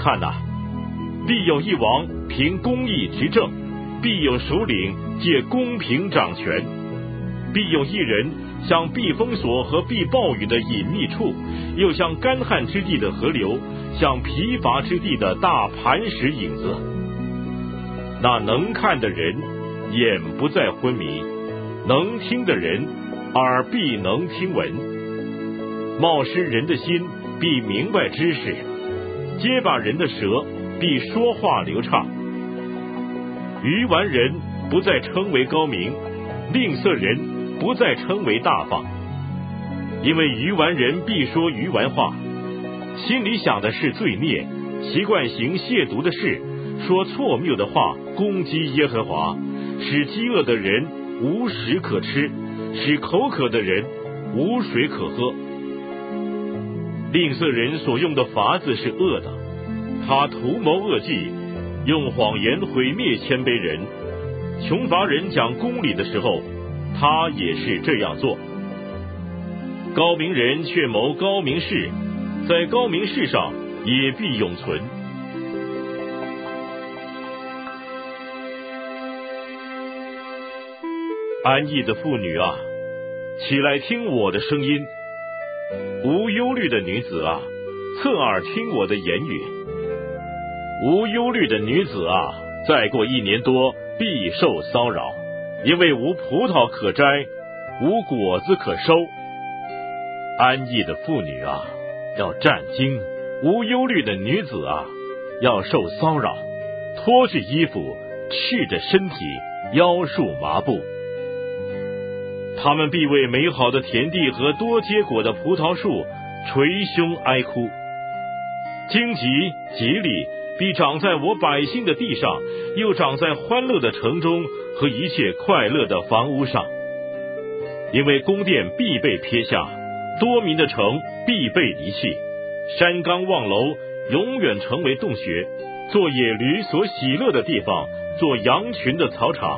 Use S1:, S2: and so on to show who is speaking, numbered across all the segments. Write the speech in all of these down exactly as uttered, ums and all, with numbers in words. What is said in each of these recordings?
S1: 看哪，必有一王凭公义执政，必有首领借公平掌权，必有一人像避风所和避暴雨的隐秘处，又像干旱之地的河流，像疲乏之地的大磐石影子。那能看的人眼不再昏迷，能听的人耳必能听闻。冒失人的心必明白知识，结巴人的舌必说话流畅。愚顽人不再称为高明，吝啬人不再称为大方，因为愚顽人必说愚顽话，心里想的是罪孽，习惯行亵渎的事，说错谬的话，攻击耶和华，使饥饿的人无食可吃，使口渴的人无水可喝。吝啬人所用的法子是恶的，他图谋恶计，用谎言毁灭谦卑人。穷乏人讲公理的时候，他也是这样做。高明人却谋高明事，在高明事上也必永存。安逸的妇女啊，起来听我的声音；无忧虑的女子啊，侧耳听我的言语。无忧虑的女子啊，再过一年多必受骚扰，因为无葡萄可摘，无果子可收。安逸的妇女啊，要战惊；无忧虑的女子啊，要受骚扰，脱去衣服，赤着身体，腰束麻布。他们必为美好的田地和多结果的葡萄树捶胸哀哭。荆棘吉利必长在我百姓的地上，又长在欢乐的城中和一切快乐的房屋上。因为宫殿必被撇下，多民的城必被离弃，山冈望楼永远成为洞穴，做野驴所喜乐的地方，做羊群的草场。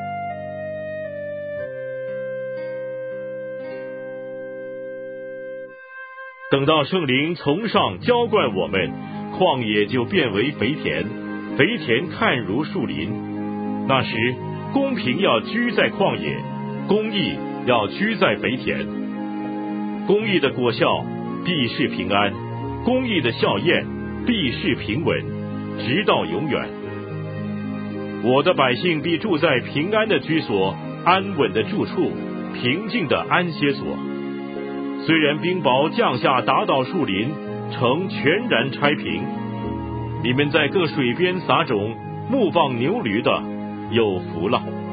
S1: 等到圣灵从上浇灌我们，旷野就变为肥田，肥田看如树林。那时公平要居在旷野，公义要居在肥田。公义的果效必是平安，公义的效验必是平稳，直到永远。我的百姓必住在平安的居所，安稳的住处，平静的安歇所。虽然冰雹降下打倒树林，城全然拆平。你们在各水边撒种，牧放牛驴的有福了。